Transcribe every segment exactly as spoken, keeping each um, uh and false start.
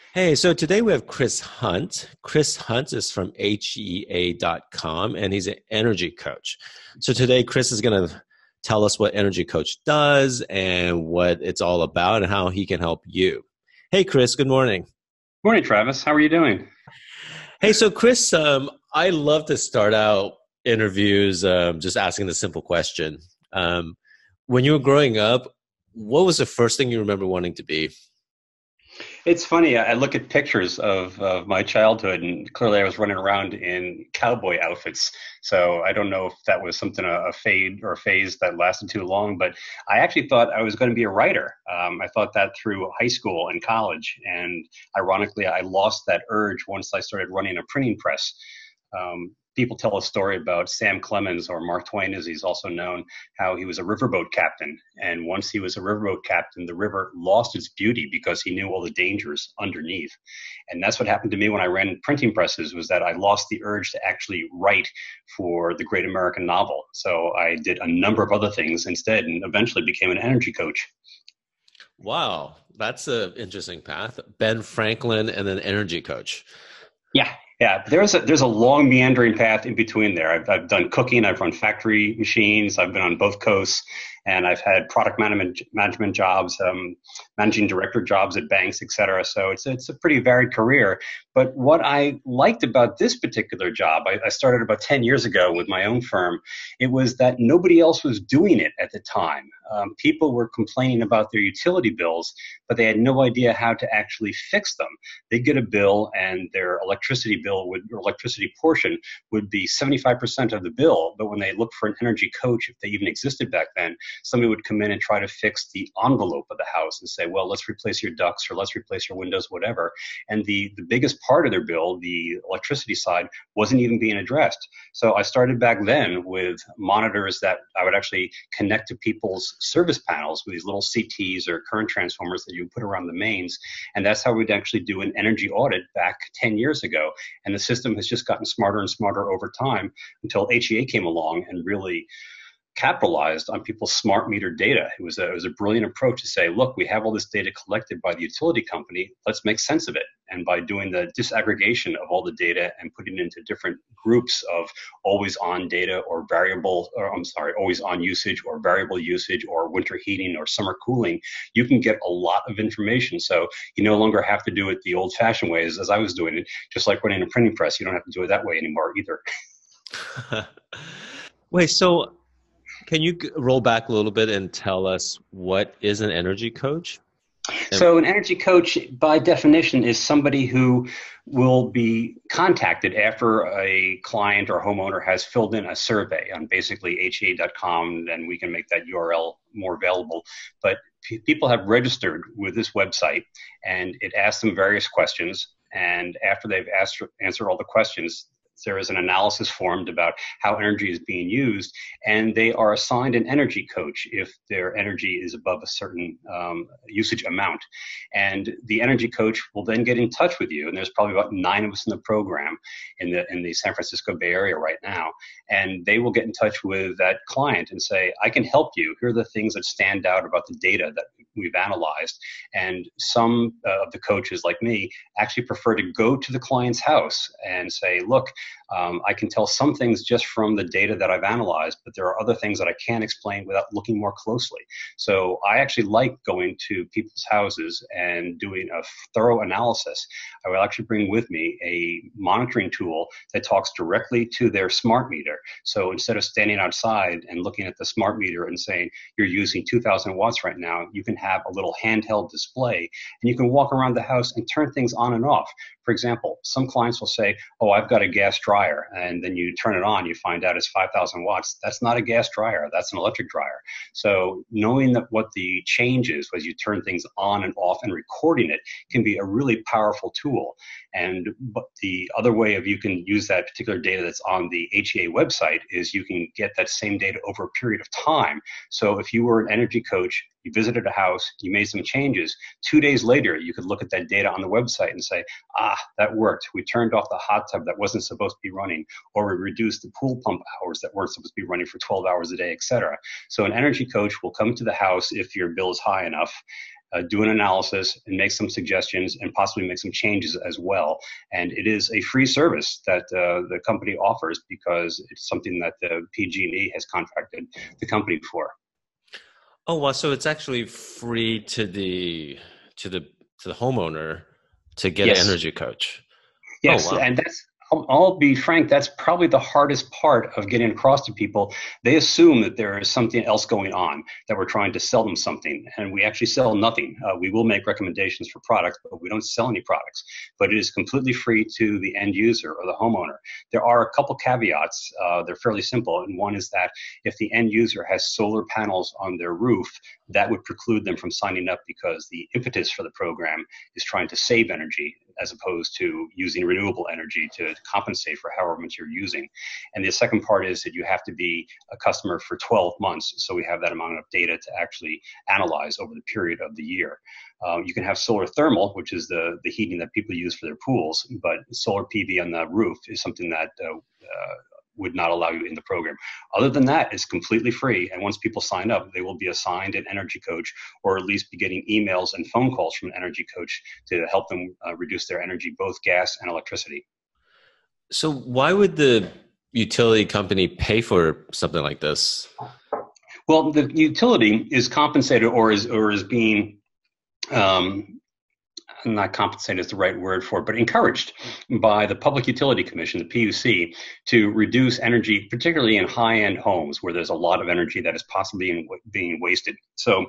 Hey, so today we have Chris Hunt. Chris Hunt is from H E A dot com and he's an energy coach. So today Chris is going to tell us what Energy Coach does and what it's all about and how he can help you. Hey, Chris, good morning. Morning, Travis. How are you doing? Hey, so Chris, um, I love to start out interviews um, just asking the simple question. Um, when you were growing up, what was the first thing you remember wanting to be? It's funny. I I look at pictures of, of my childhood, and clearly I was running around in cowboy outfits. So I don't know if that was something, a, a fade or a phase that lasted too long, but I actually thought I was going to be a writer. Um, I thought that through high school and college. And ironically, I lost that urge once I started running a printing press. Um, people tell a story about Sam Clemens, or Mark Twain as he's also known, how he was a riverboat captain. And once he was a riverboat captain, the river lost its beauty because he knew all the dangers underneath. And that's what happened to me when I ran printing presses, was that I lost the urge to actually write for the great American novel. So I did a number of other things instead and eventually became an energy coach. Wow, that's an interesting path. Ben Franklin and then Energy Coach. Yeah, yeah. There's a there's a long meandering path in between there. I've I've done cooking. I've run factory machines. I've been on both coasts, and I've had product management management jobs, um, managing director jobs at banks, et cetera. So it's it's a pretty varied career. But what I liked about this particular job, I, I started about ten years ago with my own firm. It was that nobody else was doing it at the time. Um, people were complaining about their utility bills, but they had no idea how to actually fix them. They'd get a bill, and their electricity bill would, or electricity portion would be seventy-five percent of the bill. But when they looked for an energy coach, if they even existed back then, somebody would come in and try to fix the envelope of the house and say, well, let's replace your ducts or let's replace your windows, whatever. And the, the biggest part of their bill, the electricity side, wasn't even being addressed. So I started back then with monitors that I would actually connect to people's service panels with these little C Ts or current transformers that you put around the mains. And that's how we'd actually do an energy audit back ten years ago. And the system has just gotten smarter and smarter over time until H E A came along and really capitalized on people's smart meter data. It was a, it was a brilliant approach to say, look, we have all this data collected by the utility company. Let's make sense of it. And by doing the disaggregation of all the data and putting it into different groups of always on data or variable, or I'm sorry, always on usage or variable usage or winter heating or summer cooling, you can get a lot of information. So you no longer have to do it the old fashioned ways as I was doing it, just like running a printing press. You don't have to do it that way anymore either. Wait, so can you g- roll back a little bit and tell us what is an energy coach? And So, an energy coach, by definition, is somebody who will be contacted after a client or homeowner has filled in a survey on basically H E A dot com, and we can make that U R L more available. But p- people have registered with this website, and it asks them various questions. And after they've asked, answered all the questions, there is an analysis formed about how energy is being used, and they are assigned an energy coach if their energy is above a certain um, usage amount. And the energy coach will then get in touch with you. And there's probably about nine of us in the program in the in the San Francisco Bay Area right now. And they will get in touch with that client and say, I can help you. Here are the things that stand out about the data that we've analyzed. And some uh, of the coaches, like me, actually prefer to go to the client's house and say, look, um, I can tell some things just from the data that I've analyzed, but there are other things that I can't explain without looking more closely. So I actually like going to people's houses and doing a thorough analysis. I will actually bring with me a monitoring tool that talks directly to their smart meter. So instead of standing outside and looking at the smart meter and saying you're using two thousand watts right now, you can have a little handheld display and you can walk around the house and turn things on and off. For example, some clients will say, oh, I've got a gas dryer, and then you turn it on, you find out it's five thousand watts. That's not a gas dryer, that's an electric dryer. So knowing that what the change is as you turn things on and off and recording it can be a really powerful tool. And but the other way of you can use that particular data that's on the H E A website is you can get that same data over a period of time. So if you were an energy coach, you visited a house, you made some changes, two days later, you could look at that data on the website and say, ah, that worked. We turned off the hot tub that wasn't supposed to be running, or we reduced the pool pump hours that weren't supposed to be running for twelve hours a day, et cetera. So an energy coach will come to the house if your bill is high enough, uh, do an analysis, and make some suggestions, and possibly make some changes as well. And it is a free service that uh, the company offers because it's something that the P G and E has contracted the company for. Oh, wow. So it's actually free to the to the to the homeowner to get Yes. an energy coach. Yes, Oh, wow. and that's, I'll, I'll be frank, that's probably the hardest part of getting across to people. They assume that there is something else going on, that we're trying to sell them something, and we actually sell nothing. Uh, we will make recommendations for products, but we don't sell any products. But it is completely free to the end user or the homeowner. There are a couple caveats. Uh, they're fairly simple, and one is that if the end user has solar panels on their roof, that would preclude them from signing up because the impetus for the program is trying to save energy as opposed to using renewable energy to compensate for however much you're using. And the second part is that you have to be a customer for twelve months, so we have that amount of data to actually analyze over the period of the year. Uh, you can have solar thermal, which is the, the heating that people use for their pools, but solar P V on the roof is something that uh, uh, would not allow you in the program. Other than that, it's completely free. And once people sign up, they will be assigned an energy coach, or at least be getting emails and phone calls from an energy coach to help them uh, reduce their energy, both gas and electricity. So why would the utility company pay for something like this? Well, the utility is compensated or is, or is being, um, not compensated is the right word for it, but encouraged by the Public Utility Commission, the P U C, to reduce energy, particularly in high-end homes where there's a lot of energy that is possibly being wasted. So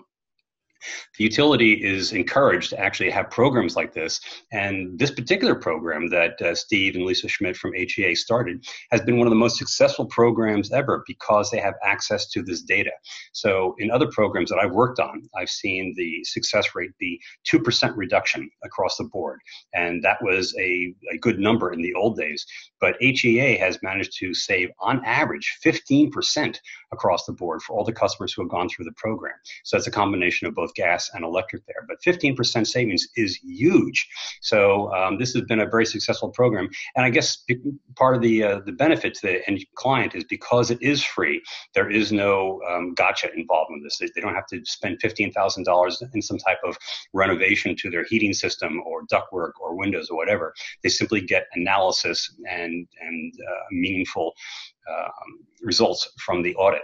the utility is encouraged to actually have programs like this. And this particular program that uh, Steve and Lisa Schmidt from H E A started has been one of the most successful programs ever because they have access to this data. So in other programs that I've worked on, I've seen the success rate be two percent reduction across the board. And that was a, a good number in the old days. But H E A has managed to save, on average, fifteen percent across the board for all the customers who have gone through the program. So it's a combination of both gas and electric there. But fifteen percent savings is huge. So um, this has been a very successful program. And I guess part of the uh, the benefit to the end client is because it is free, there is no um, gotcha involved with this. They, they don't have to spend fifteen thousand dollars in some type of renovation to their heating system or ductwork or windows or whatever. They simply get analysis and and uh, meaningful um, results from the audit.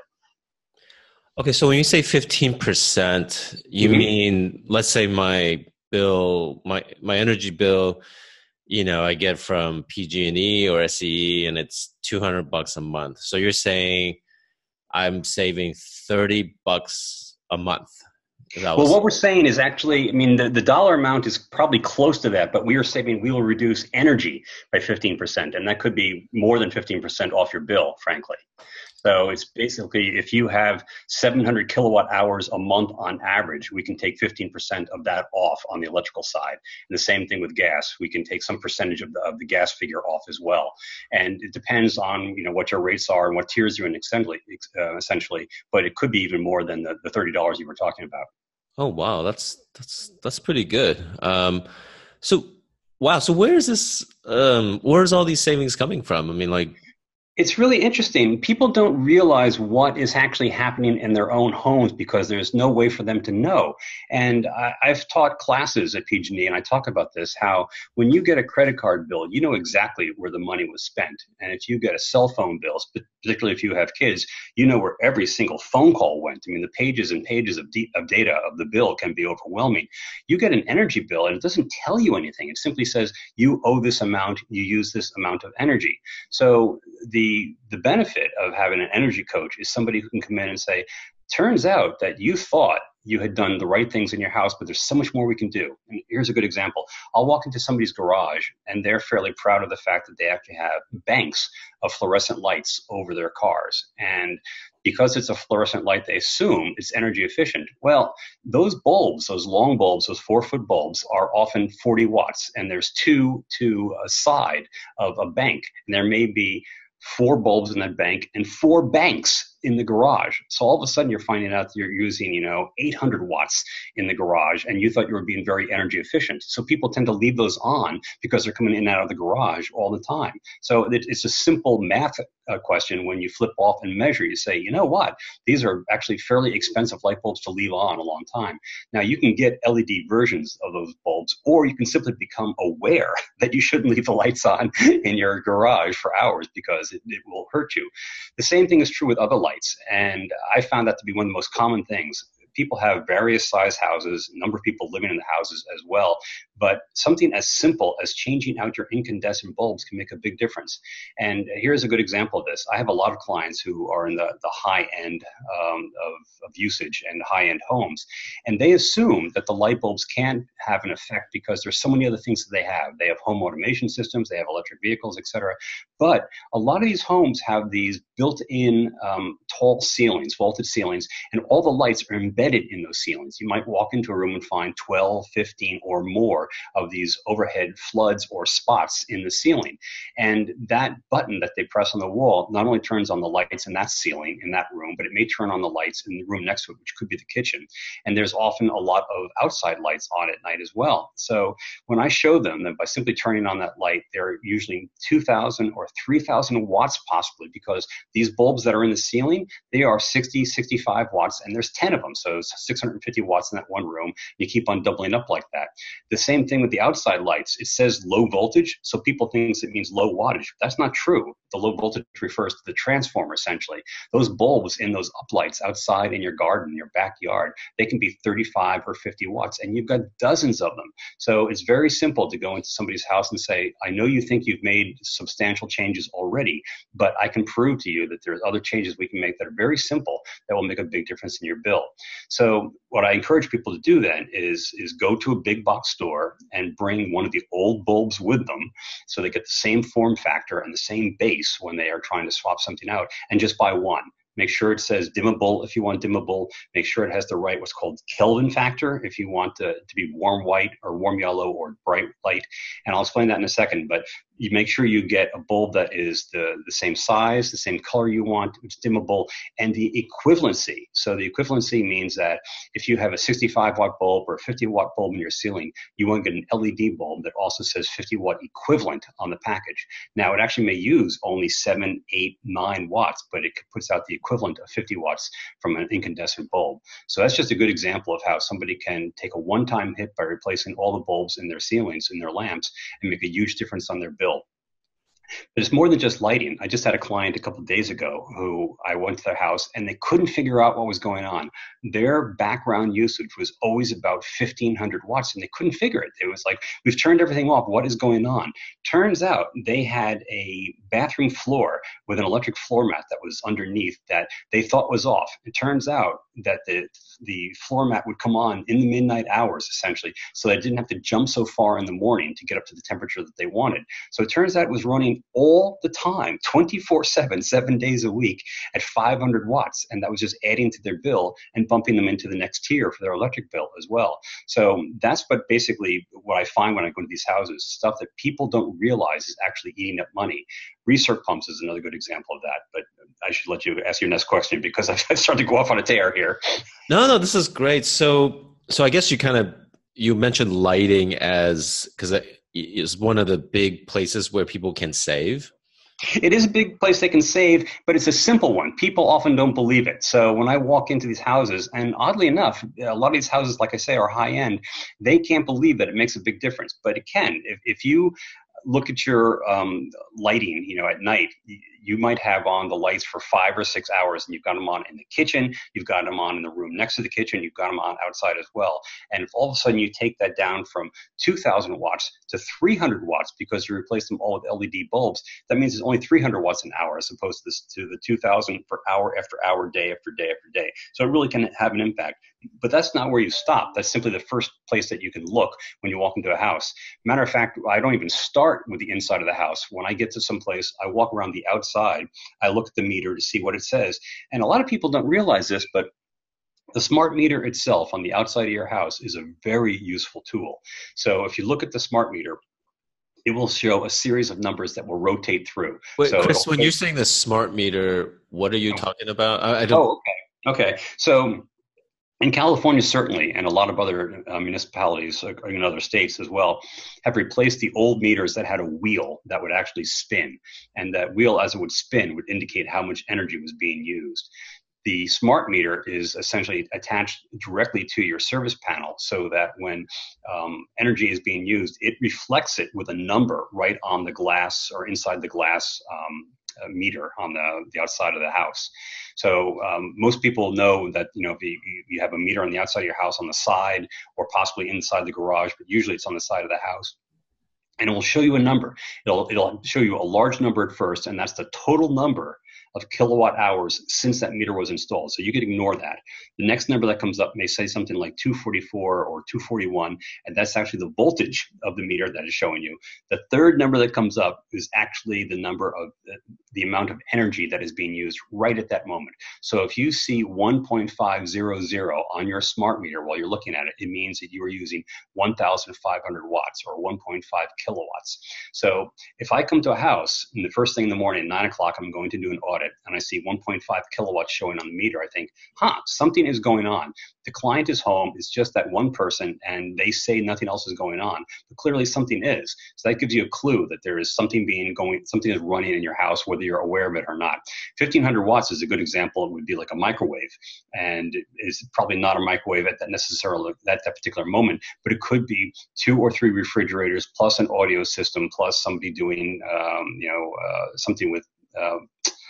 Okay, so when you say fifteen percent, you mm-hmm. mean, let's say my bill, my my energy bill, you know, I get from P G and E or S C E, and it's two hundred bucks a month. So you're saying I'm saving thirty bucks a month. Well, was- what we're saying is actually, I mean, the, the dollar amount is probably close to that, but we are saying we will reduce energy by fifteen percent, and that could be more than fifteen percent off your bill, frankly. So it's basically, if you have seven hundred kilowatt hours a month on average, we can take fifteen percent of that off on the electrical side. And the same thing with gas. We can take some percentage of the, of the gas figure off as well. And it depends on, you know, what your rates are and what tiers you're in essentially, uh, essentially. But it could be even more than the, the thirty dollars you were talking about. Oh, wow. That's, that's, that's pretty good. Um, so, wow. So where is this, um, where's all these savings coming from? I mean, like, it's really interesting. People don't realize what is actually happening in their own homes because there's no way for them to know. And I, I've taught classes at P G and E, and I talk about this, how when you get a credit card bill, you know exactly where the money was spent. And if you get a cell phone bill, particularly if you have kids, you know where every single phone call went. I mean, the pages and pages of, de- of data of the bill can be overwhelming. You get an energy bill, and it doesn't tell you anything. It simply says you owe this amount, you use this amount of energy. So the The, the benefit of having an energy coach is somebody who can come in and say, turns out that you thought you had done the right things in your house, but there's so much more we can do. And here's a good example. I'll walk into somebody's garage, and they're fairly proud of the fact that they actually have banks of fluorescent lights over their cars. And because it's a fluorescent light, they assume it's energy efficient. Well, those bulbs, those long bulbs, those four-foot bulbs are often forty watts, and there's two to a side of a bank. And there may be four bulbs in that bank and four banks in the garage. So all of a sudden you're finding out that you're using, you know, eight hundred watts in the garage, and you thought you were being very energy efficient. So people tend to leave those on because they're coming in and out of the garage all the time. So it, it's a simple math uh, question. When you flip off and measure, you say, you know what, these are actually fairly expensive light bulbs to leave on a long time. Now you can get L E D versions of those bulbs, or you can simply become aware that you shouldn't leave the lights on in your garage for hours because it, it will hurt you. The same thing is true with other lights, and I found that to be one of the most common things. People have various size houses, a number of people living in the houses as well, but something as simple as changing out your incandescent bulbs can make a big difference. And here's a good example of this. I have a lot of clients who are in the, the high end um, of, of usage and high end homes, and they assume that the light bulbs can have an effect because there's so many other things that they have. They have home automation systems, they have electric vehicles, et cetera. But a lot of these homes have these built-in um, tall ceilings, vaulted ceilings, and all the lights are embedded in those ceilings. You might walk into a room and find twelve, fifteen, or more of these overhead floods or spots in the ceiling. And that button that they press on the wall not only turns on the lights in that ceiling, in that room, but it may turn on the lights in the room next to it, which could be the kitchen. And there's often a lot of outside lights on at night as well. So when I show them that by simply turning on that light, they're usually two thousand or three thousand watts possibly, because these bulbs that are in the ceiling, they are sixty, sixty-five watts, and there's ten of them. So it's six hundred fifty watts in that one room. You keep on doubling up like that. The same thing with the outside lights. It says low voltage, so people think it means low wattage. That's not true. The low voltage refers to the transformer, essentially. Those bulbs in those uplights outside in your garden, your backyard, they can be thirty-five or fifty watts, and you've got dozens of them. So it's very simple to go into somebody's house and say, I know you think you've made substantial changes already, but I can prove to you that there's other changes we can make that are very simple that will make a big difference in your bill. So what I encourage people to do then is, is go to a big box store and bring one of the old bulbs with them so they get the same form factor and the same base when they are trying to swap something out, and just buy one. Make sure it says dimmable if you want dimmable. Make sure it has the right what's called Kelvin factor if you want to, to be warm white or warm yellow or bright light. And I'll explain that in a second. But you make sure you get a bulb that is the, the same size, the same color you want, it's dimmable, and the equivalency. So the equivalency means that if you have a sixty-five watt bulb or a fifty watt bulb in your ceiling, you want to get an L E D bulb that also says fifty watt equivalent on the package. Now, it actually may use only seven, eight, nine watts, but it puts out the equivalent of fifty watts from an incandescent bulb. So that's just a good example of how somebody can take a one-time hit by replacing all the bulbs in their ceilings, in their lamps, and make a huge difference on their bill. But it's more than just lighting. I just had a client a couple of days ago who I went to their house and they couldn't figure out what was going on. Their background usage was always about fifteen hundred watts and they couldn't figure it. It was like, we've turned everything off. What is going on? Turns out they had a bathroom floor with an electric floor mat that was underneath that they thought was off. It turns out that the the floor mat would come on in the midnight hours, essentially, so they didn't have to jump so far in the morning to get up to the temperature that they wanted. So it turns out it was running all the time, twenty-four seven, seven days a week at five hundred watts, and that was just adding to their bill and bumping them into the next tier for their electric bill as well. So that's what basically what I find when I go to these houses, stuff that people don't realize is actually eating up money. Recirc pumps is another good example of that, but I should let you ask your next question because I've started to go off on a tear here. No, no, this is great. So, so I guess you kind of, you mentioned lighting as, because it is one of the big places where people can save. It is a big place they can save, but it's a simple one. People often don't believe it. So when I walk into these houses, and oddly enough, a lot of these houses, like I say, are high end, they can't believe that it makes a big difference, but it can. If, if you look at your um, lighting, you know, at night, you might have on the lights for five or six hours and you've got them on in the kitchen, you've got them on in the room next to the kitchen, you've got them on outside as well. And if all of a sudden you take that down from two thousand watts to three hundred watts because you replace them all with L E D bulbs, that means it's only three hundred watts an hour as opposed to, this, to the two thousand per hour after hour, day after day after day. So it really can have an impact. But that's not where you stop. That's simply the first place that you can look when you walk into a house. Matter of fact, I don't even start with the inside of the house. When I get to some place, I walk around the outside. I look at the meter to see what it says. And a lot of people don't realize this, but the smart meter itself on the outside of your house is a very useful tool. So if you look at the smart meter, it will show a series of numbers that will rotate through. Wait, So Chris, it'll, when you're saying the smart meter, what are you talking about? I, I don't. oh, okay. Okay. So in California, certainly, and a lot of other uh, municipalities uh, in other states as well, have replaced the old meters that had a wheel that would actually spin. And that wheel, as it would spin, would indicate how much energy was being used. The smart meter is essentially attached directly to your service panel so that when um, energy is being used, it reflects it with a number right on the glass or inside the glass um, uh, meter on the, the outside of the house. So um, most people know that, you know, if you, you have a meter on the outside of your house on the side or possibly inside the garage, but usually it's on the side of the house. And it will show you a number. It'll, it'll show you a large number at first, and that's the total number of kilowatt hours since that meter was installed. So you could ignore that. The next number that comes up may say something like two forty-four or two forty-one, and that's actually the voltage of the meter that is showing you. The third number that comes up is actually the number of the, the amount of energy that is being used right at that moment. So if you see one point five zero zero on your smart meter while you're looking at it, it means that you are using one thousand five hundred watts or one point five kilowatts. So if I come to a house and the first thing in the morning, nine o'clock, I'm going to do an audit, and I see one point five kilowatts showing on the meter, I think, huh, something is going on. The client is home, it's just that one person, and they say nothing else is going on, but clearly something is. So that gives you a clue that there is something being going, something is running in your house, whether you're aware of it or not. fifteen hundred watts is a good example. It would be like a microwave, and it's probably not a microwave at that necessarily at that particular moment, but it could be two or three refrigerators plus an audio system plus somebody doing, um, you know, uh, something with. Uh,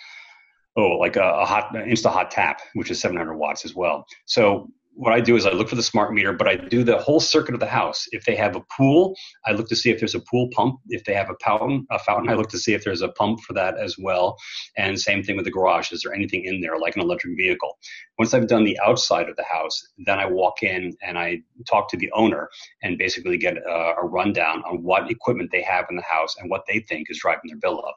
Oh, like a, a hot Insta hot tap, which is seven hundred watts as well. So what I do is I look for the smart meter, but I do the whole circuit of the house. If they have a pool, I look to see if there's a pool pump. If they have a fountain, a fountain, I look to see if there's a pump for that as well. And same thing with the garage. Is there anything in there like an electric vehicle? Once I've done the outside of the house, then I walk in and I talk to the owner and basically get a, a rundown on what equipment they have in the house and what they think is driving their bill up.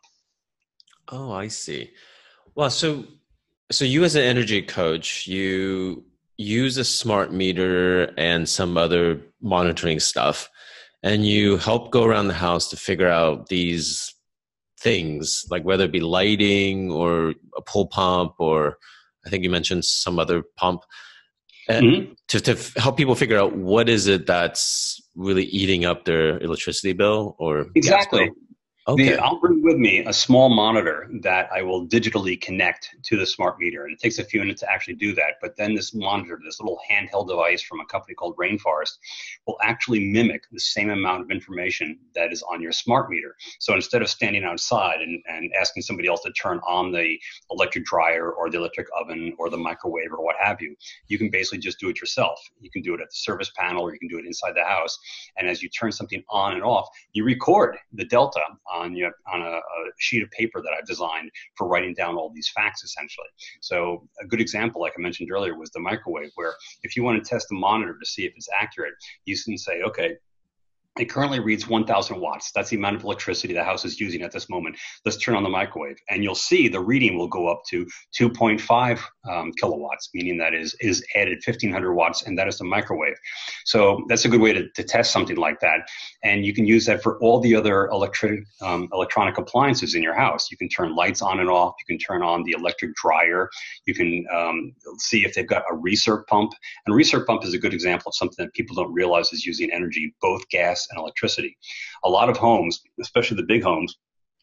Oh, I see. Well, so so you as an energy coach, you use a smart meter and some other monitoring stuff, and you help go around the house to figure out these things, like whether it be lighting or a pool pump, or I think you mentioned some other pump, mm-hmm. to, to help people figure out what is it that's really eating up their electricity bill or exactly. gas bill. Okay. The, I'll bring with me a small monitor that I will digitally connect to the smart meter. And it takes a few minutes to actually do that. But then this monitor, this little handheld device from a company called Rainforest, will actually mimic the same amount of information that is on your smart meter. So instead of standing outside and, and asking somebody else to turn on the electric dryer or the electric oven or the microwave or what have you, you can basically just do it yourself. You can do it at the service panel or you can do it inside the house. And as you turn something on and off, you record the delta on you know, on a, a sheet of paper that I've designed for writing down all these facts, essentially. So a good example, like I mentioned earlier, was the microwave, where if you want to test the monitor to see if it's accurate, you can say, okay, it currently reads one thousand watts. That's the amount of electricity the house is using at this moment. Let's turn on the microwave. And you'll see the reading will go up to two point five um, kilowatts, meaning that is is added fifteen hundred watts, and that is the microwave. So that's a good way to, to test something like that. And you can use that for all the other electric, um, electronic appliances in your house. You can turn lights on and off. You can turn on the electric dryer. You can um, see if they've got a recirc pump. And a recirc pump is a good example of something that people don't realize is using energy, both gas and electricity. A lot of homes, especially the big homes,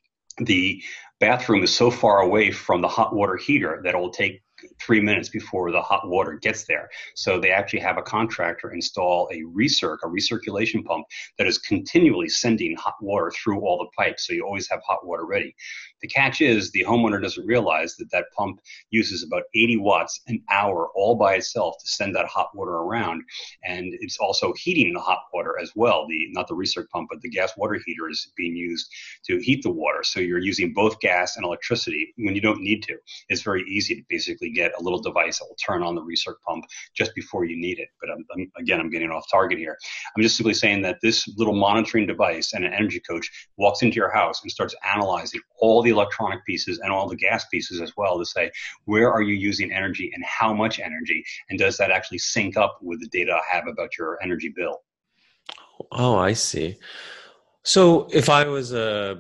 the bathroom is so far away from the hot water heater that it will take three minutes before the hot water gets there. So they actually have a contractor install a recirc, a recirculation pump that is continually sending hot water through all the pipes. So you always have hot water ready. The catch is the homeowner doesn't realize that that pump uses about eighty watts an hour all by itself to send that hot water around. And it's also heating the hot water as well. The not the recirc pump, but the gas water heater is being used to heat the water. So you're using both gas and electricity when you don't need to. It's very easy to basically get a little device that will turn on the recirc pump just before you need it. But I'm, I'm, again, I'm getting off target here. I'm just simply saying that this little monitoring device and an energy coach walks into your house and starts analyzing all the electronic pieces and all the gas pieces as well to say, where are you using energy and how much energy? And does that actually sync up with the data I have about your energy bill? Oh, I see. So if I was a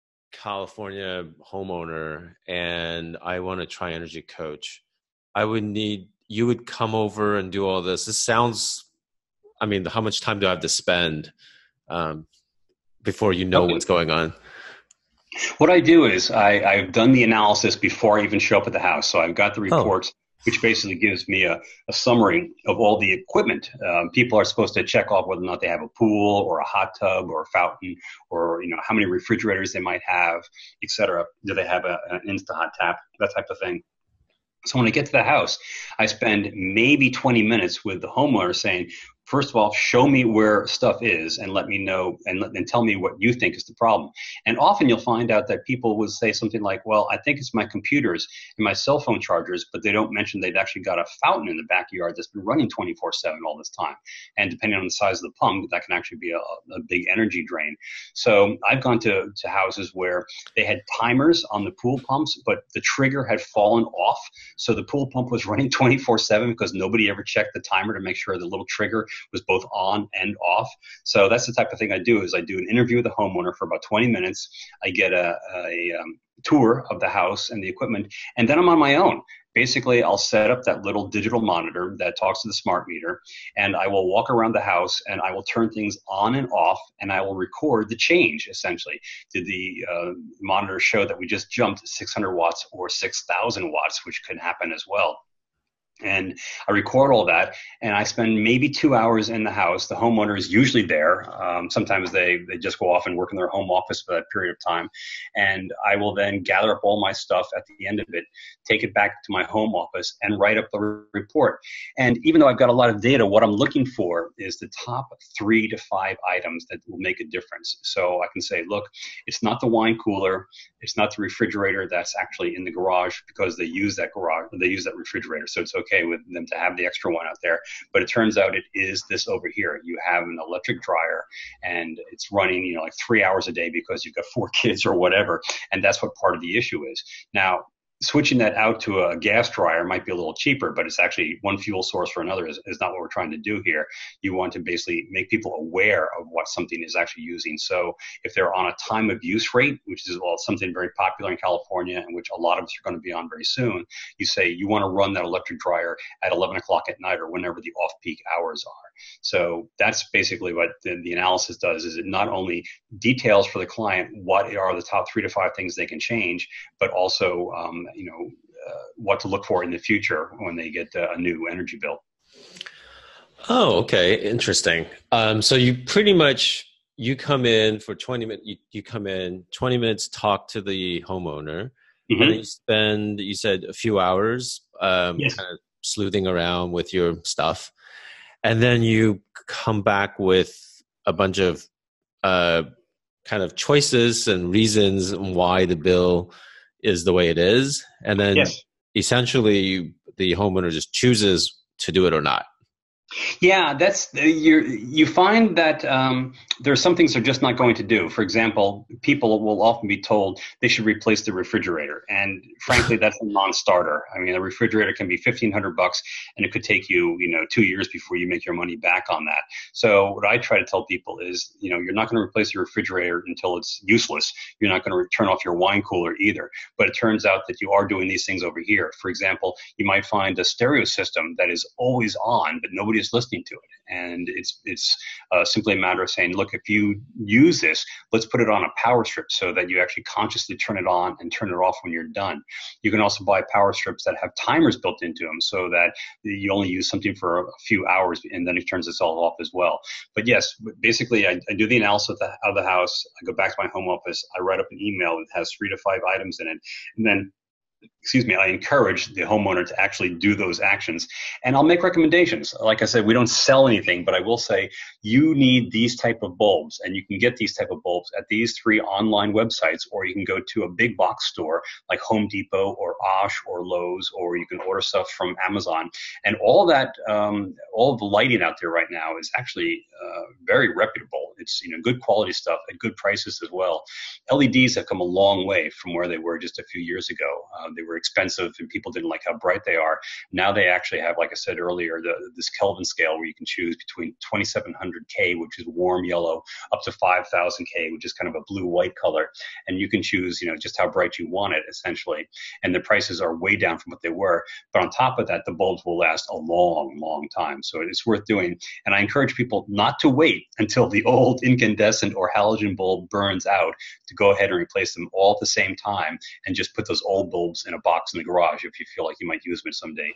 California homeowner and I want to try Energy Coach, I would need, you would come over and do all this. This sounds, I mean, how much time do I have to spend um, before you know Okay. what's going on? What I do is I, I've done the analysis before I even show up at the house. So I've got the Oh, reports, which basically gives me a, a summary of all the equipment. Um, people are supposed to check off whether or not they have a pool or a hot tub or a fountain, or you know how many refrigerators they might have, et cetera. Do they have a, an Insta hot tap, that type of thing. So when I get to the house, I spend maybe twenty minutes with the homeowner saying, first of all, show me where stuff is and let me know and, let, and tell me what you think is the problem. And often you'll find out that people would say something like, well, I think it's my computers and my cell phone chargers, but they don't mention they've actually got a fountain in the backyard that's been running twenty-four seven all this time. And depending on the size of the pump, that can actually be a, a big energy drain. So I've gone to, to houses where they had timers on the pool pumps, but the trigger had fallen off. So the pool pump was running twenty-four seven because nobody ever checked the timer to make sure the little trigger was both on and off. So that's the type of thing I do is I do an interview with the homeowner for about twenty minutes. I get a, a um, tour of the house and the equipment, and then I'm on my own. Basically, I'll set up that little digital monitor that talks to the smart meter, and I will walk around the house and I will turn things on and off, and I will record the change, essentially. Did the uh, monitor show that we just jumped six hundred watts or six thousand watts, which could happen as well? And I record all that, and I spend maybe two hours in the house. The homeowner is usually there. Um, sometimes they, they just go off and work in their home office for that period of time. And I will then gather up all my stuff at the end of it, take it back to my home office, and write up the re- report. And even though I've got a lot of data, what I'm looking for is the top three to five items that will make a difference. So I can say, look, it's not the wine cooler. It's not the refrigerator that's actually in the garage because they use that garage, they use that refrigerator. So it's okay with them to have the extra one out there. But it turns out it is this over here. You have an electric dryer and it's running, you know, like three hours a day because you've got four kids or whatever. And that's what part of the issue is. Now, switching that out to a gas dryer might be a little cheaper, but it's actually one fuel source for another is, is not what we're trying to do here. You want to basically make people aware of what something is actually using. So if they're on a time of use rate, which is well, something very popular in California and which a lot of us are going to be on very soon, you say you want to run that electric dryer at eleven o'clock at night or whenever the off-peak hours are. So that's basically what the, the analysis does, is it not only details for the client what are the top three to five things they can change, but also um, you know, uh, what to look for in the future when they get uh, a new energy bill. Oh, okay. Interesting. Um, so you pretty much, you come in for twenty minutes, you, you come in twenty minutes, talk to the homeowner, Mm-hmm. and then you spend, you said a few hours um, Yes. kind of sleuthing around with your stuff. And then you come back with a bunch of uh, kind of choices and reasons why the bill is the way it is. And then Yes. essentially the homeowner just chooses to do it or not. Yeah, that's you. You find that um, there are some things they're just not going to do. For example, people will often be told they should replace the refrigerator, and frankly, that's a non-starter. I mean, a refrigerator can be fifteen hundred bucks, and it could take you, you know, two years before you make your money back on that. So, what I try to tell people is, you know, you're not going to replace your refrigerator until it's useless. You're not going to turn off your wine cooler either. But it turns out that you are doing these things over here. For example, you might find a stereo system that is always on, but nobody is listening to it, and it's it's uh, simply a matter of saying, look, if you use this, let's put it on a power strip so that you actually consciously turn it on and turn it off when you're done. You can also buy power strips that have timers built into them so that you only use something for a few hours and then it turns itself off as well. But yes, basically I, I do the analysis of the, of the house, I go back to my home office, I write up an email that has three to five items in it, and then excuse me, I encourage the homeowner to actually do those actions. And I'll make recommendations. Like I said, we don't sell anything, but I will say you need these type of bulbs, and you can get these type of bulbs at these three online websites, or you can go to a big box store like Home Depot or Osh or Lowe's, or you can order stuff from Amazon. And all that, um, all of the lighting out there right now is actually uh, very reputable. It's, you know, good quality stuff at good prices as well. L E Ds have come a long way from where they were just a few years ago. Uh, they were expensive and people didn't like how bright they are. Now they actually have, like I said earlier, the, this Kelvin scale where you can choose between twenty-seven hundred K, which is warm yellow, up to five thousand K, which is kind of a blue-white color. And you can choose, you know, just how bright you want it, essentially. And the prices are way down from what they were. But on top of that, the bulbs will last a long, long time. So it's worth doing. And I encourage people not to wait until the old incandescent or halogen bulb burns out to go ahead and replace them all at the same time and just put those old bulbs in a box in the garage if you feel like you might use them someday.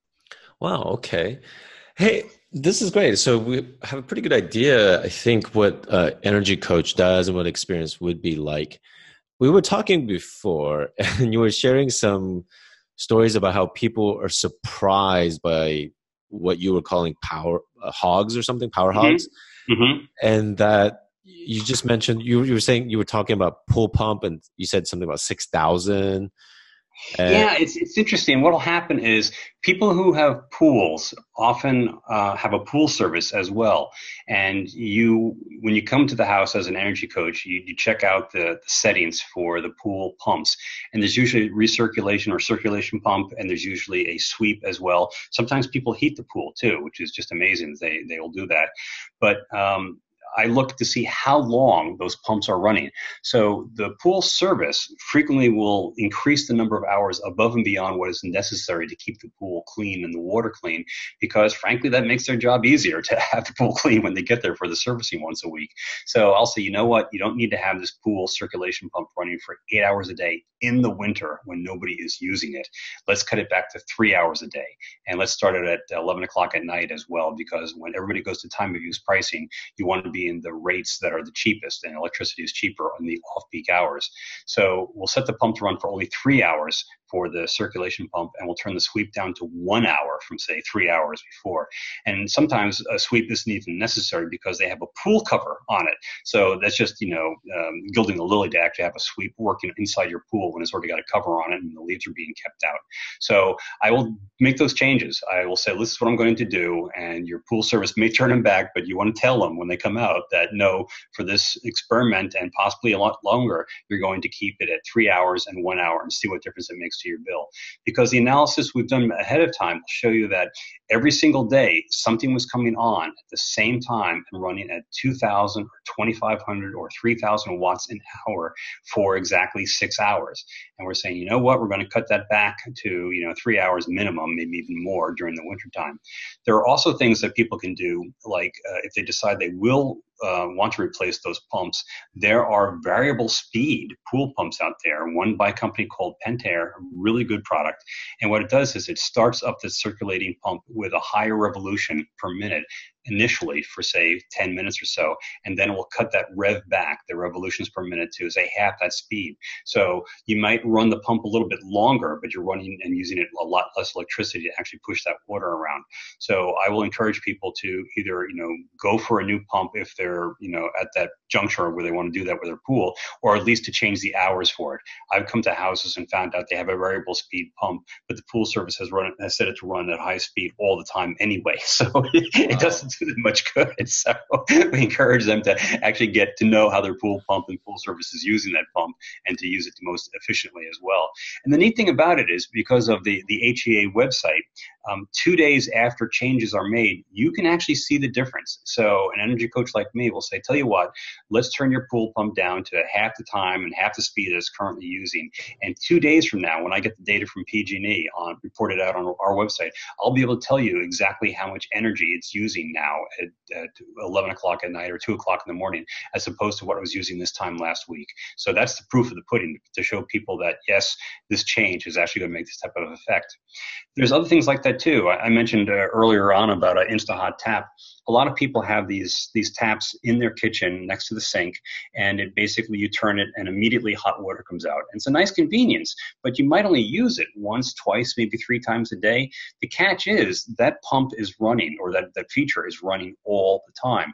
Wow. Okay. Hey, this is great. So we have a pretty good idea, I think, what uh, Energy Coach does and what experience would be like. We were talking before, and you were sharing some stories about how people are surprised by what you were calling power uh, hogs or something, power Mm-hmm. hogs, Mm-hmm. and that you just mentioned you you were saying you were talking about pool pump, and you said something about six thousand. And Yeah, it's it's interesting. What'll happen is people who have pools often uh, have a pool service as well. And you, when you come to the house as an energy coach, you, you check out the, the settings for the pool pumps. And there's usually recirculation or circulation pump, and there's usually a sweep as well. Sometimes people heat the pool too, which is just amazing. They they will do that, but um, I look to see how long those pumps are running. So the pool service frequently will increase the number of hours above and beyond what is necessary to keep the pool clean and the water clean, because frankly, that makes their job easier to have the pool clean when they get there for the servicing once a week. So I'll say, you know what? You don't need to have this pool circulation pump running for eight hours a day in the winter when nobody is using it. Let's cut it back to three hours a day. And let's start it at eleven o'clock at night as well, because when everybody goes to time of use pricing, you want to be in the rates that are the cheapest, and electricity is cheaper on the off-peak hours. So we'll set the pump to run for only three hours for the circulation pump, and we'll turn the sweep down to one hour from, say, three hours before. And sometimes a sweep isn't even necessary because they have a pool cover on it. So that's just, you know, um, gilding the lily to actually have a sweep working inside your pool when it's already got a cover on it and the leaves are being kept out. So I will make those changes. I will say, this is what I'm going to do, and your pool service may turn them back, but you want to tell them when they come out that, no, for this experiment and possibly a lot longer, you're going to keep it at three hours and one hour and see what difference it makes to your bill. Because the analysis we've done ahead of time will show you that every single day something was coming on at the same time and running at two thousand or twenty-five hundred or three thousand watts an hour for exactly six hours. And we're saying, you know what, we're going to cut that back to, you know, three hours minimum, maybe even more during the wintertime. There are also things that people can do, like uh, if they decide they will Uh, want to replace those pumps, there are variable speed pool pumps out there, one by a company called Pentair, a really good product. And what it does is it starts up the circulating pump with a higher revolution per minute initially for, say, ten minutes or so, and then it will cut that rev back, the revolutions per minute, to, say, half that speed. So you might run the pump a little bit longer, but you're running and using it a lot less electricity to actually push that water around. So I will encourage people to either, you know, go for a new pump if they're, you know, at that juncture where they want to do that with their pool, or at least to change the hours for it. I've come to houses and found out they have a variable speed pump, but the pool service has run has set it to run at high speed all the time anyway. So it doesn't do them much good. So we encourage them to actually get to know how their pool pump and pool service is using that pump and to use it the most efficiently as well. And the neat thing about it is, because of the, the H E A website, um, two days after changes are made, you can actually see the difference. So an energy coach like me will say, tell you what, let's turn your pool pump down to half the time and half the speed it's currently using. And two days from now, when I get the data from P G and E on reported out on our website, I'll be able to tell you exactly how much energy it's using now at, at eleven o'clock at night or two o'clock in the morning, as opposed to what it was using this time last week. So that's the proof of the pudding, to show people that, yes, this change is actually going to make this type of effect. There's other things like that too. I, I mentioned uh, earlier on about an InstaHot tap. A lot of people have these these taps in their kitchen next to the sink, and it basically, you turn it and immediately hot water comes out. And it's a nice convenience, but you might only use it once, twice, maybe three times a day. The catch is that pump is running, or that, that feature is running all the time.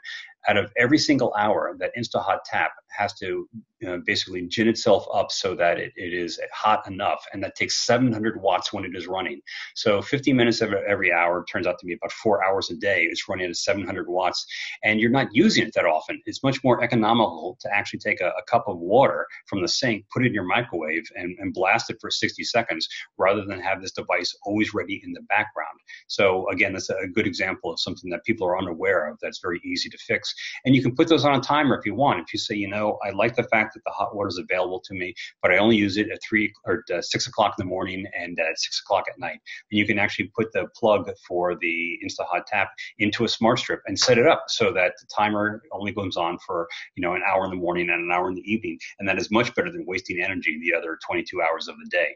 out of every single hour, that InstaHot tap has to you know, basically gin itself up so that it, it is hot enough, and that takes seven hundred watts when it is running. So fifty minutes of every hour turns out to be about four hours a day. It's running at seven hundred watts, and you're not using it that often. It's much more economical to actually take a, a cup of water from the sink, put it in your microwave, and, and blast it for sixty seconds, rather than have this device always ready in the background. So again, that's a good example of something that people are unaware of that's very easy to fix. And you can put those on a timer if you want. If you say, you know, I like the fact that the hot water is available to me, but I only use it at three or uh, six o'clock in the morning and at six o'clock at night. And you can actually put the plug for the InstaHot tap into a smart strip and set it up so that the timer only goes on for, you know, an hour in the morning and an hour in the evening. And that is much better than wasting energy the other twenty-two hours of the day.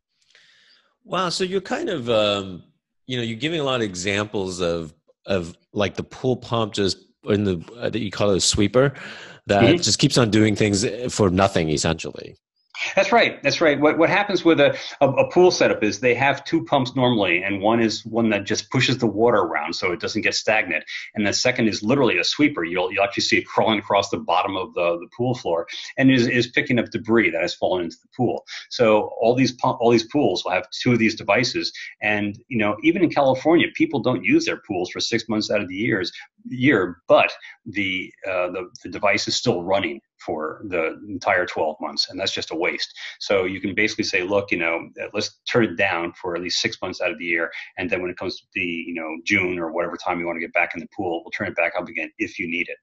Wow. So you're kind of, um, you know, you're giving a lot of examples of, of like the pool pump just in the, uh, that you call it a sweeper that mm-hmm. just keeps on doing things for nothing, essentially. That's right. That's right. What what happens with a, a, a pool setup is they have two pumps normally, and one is one that just pushes the water around so it doesn't get stagnant. And the second is literally a sweeper. You'll you'll actually see it crawling across the bottom of the, the pool floor and is, is picking up debris that has fallen into the pool. So all these all these pools will have two of these devices. And you know, even in California, people don't use their pools for six months out of the years year, but the uh, the, the device is still running for the entire twelve months, and that's just a waste. So you can basically say, look, you know, let's turn it down for at least six months out of the year, and then when it comes to the, you know, June or whatever time you want to get back in the pool, we'll turn it back up again if you need it.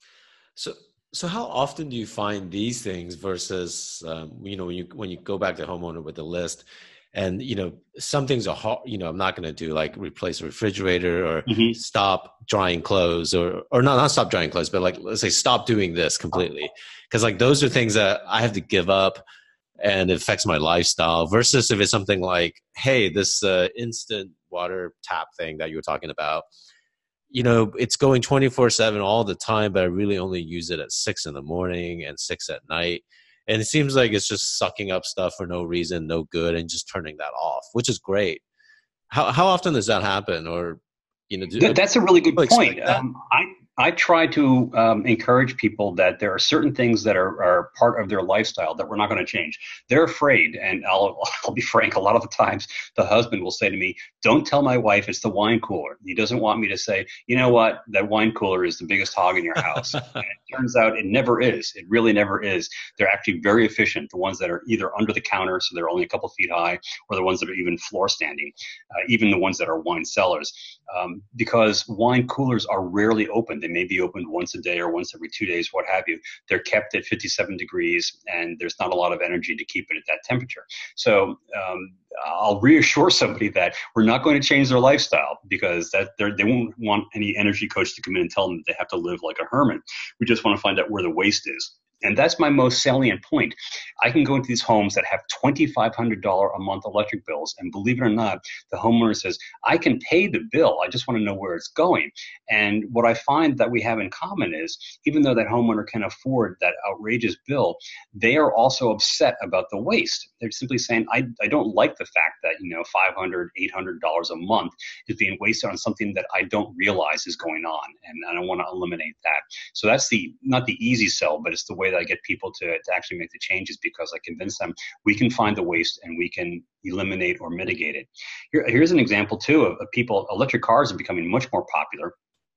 So, so how often do you find these things versus, um, you know, when you when you go back to homeowner with the list? And, you know, some things are hard, you know, I'm not going to do like replace a refrigerator or mm-hmm. stop drying clothes or, or not, not stop drying clothes, but like, let's say stop doing this completely. Cause like those are things that I have to give up and it affects my lifestyle versus if it's something like, hey, this uh, instant water tap thing that you were talking about, you know, it's going twenty-four seven all the time, but I really only use it at six in the morning and six at night. And it seems like it's just sucking up stuff for no reason, no good, and just turning that off, which is great. How how often does that happen? Or, you know, do, that's a really good point. Um, I I try to um, encourage people that there are certain things that are, are part of their lifestyle that we're not going to change. They're afraid, and I'll I'll be frank. A lot of the times, the husband will say to me, "Don't tell my wife it's the wine cooler." He doesn't want me to say, "You know what? That wine cooler is the biggest hog in your house." And it turns out it never is. It really never is. They're actually very efficient. The ones that are either under the counter, so they're only a couple feet high, or the ones that are even floor standing, uh, even the ones that are wine cellars, um, because wine coolers are rarely opened. They may be opened once a day or once every two days, what have you. They're kept at fifty-seven degrees, and there's not a lot of energy to keep it at that temperature. So um, I'll reassure somebody that we're not going to change their lifestyle, because that they won't want any energy coach to come in and tell them that they have to live like a hermit. We just want to find out where the waste is. And that's my most salient point. I can go into these homes that have twenty-five hundred dollars a month electric bills, and believe it or not, the homeowner says, I can pay the bill, I just want to know where it's going. And what I find that we have in common is, even though that homeowner can afford that outrageous bill, they are also upset about the waste. They're simply saying, I, I don't like the fact that, you know, five hundred dollars, eight hundred dollars a month is being wasted on something that I don't realize is going on, and I don't want to eliminate that. So that's the, not the easy sell, but it's the way that I get people to, to actually make the changes, because I convince them we can find the waste and we can eliminate or mitigate it. Here, here's an example too of, of people, electric cars are becoming much more popular.